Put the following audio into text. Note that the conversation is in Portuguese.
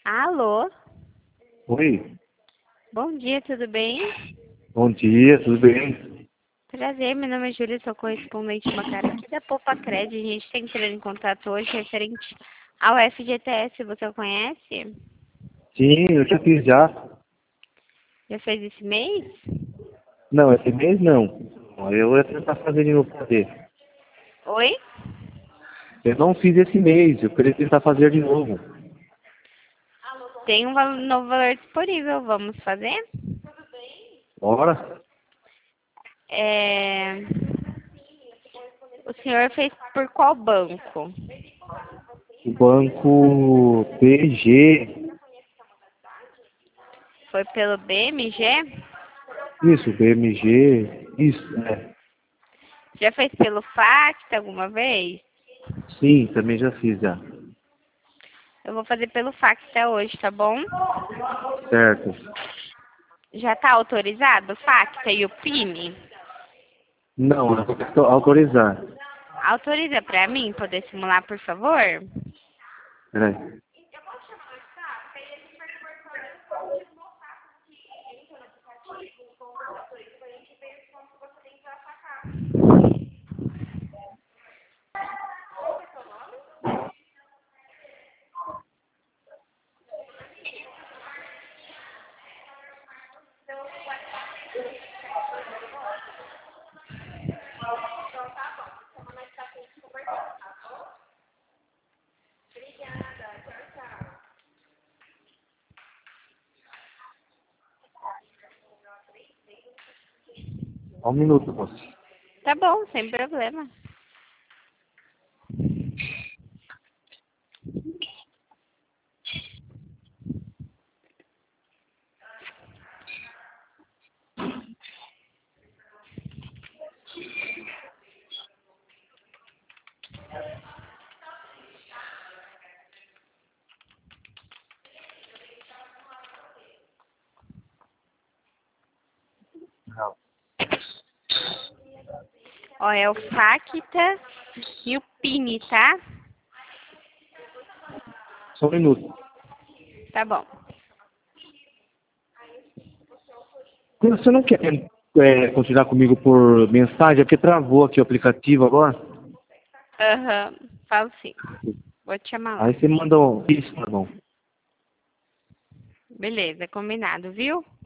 Alô? Oi, Bom dia, tudo bem? bom dia, tudo bem? Prazer, meu nome é Júlia, sou correspondente bancária aqui da Popacred. A gente está entrando em contato hoje referente ao FGTS, você conhece? Sim, eu já fiz já. Já fez esse mês? Não, esse mês não. Eu ia tentar fazer de novo fazer. Oi? Eu não fiz esse mês, eu queria tentar fazer de novo. Tem um novo valor disponível, vamos fazer? Bora? É... O senhor fez por qual banco? O banco BG. Foi pelo BMG? Isso, BMG. Isso, é. Já fez pelo Facta alguma vez? Sim, também já fiz já. Eu vou fazer pelo Facta hoje, tá bom? Certo. Já tá autorizado o Facta e o PIN? Não, eu vou autorizar. Autoriza pra mim poder simular, por favor? Peraí. Só um minuto, moço. Tá bom, sem problema. Não. Ó, é o Facta e o PIN, tá? Só um minuto. Tá bom. Você não quer continuar comigo por mensagem? É porque travou aqui o aplicativo agora. Aham, falo sim. Vou te chamar lá. Aí você manda um... Isso, tá bom. Beleza, combinado, viu?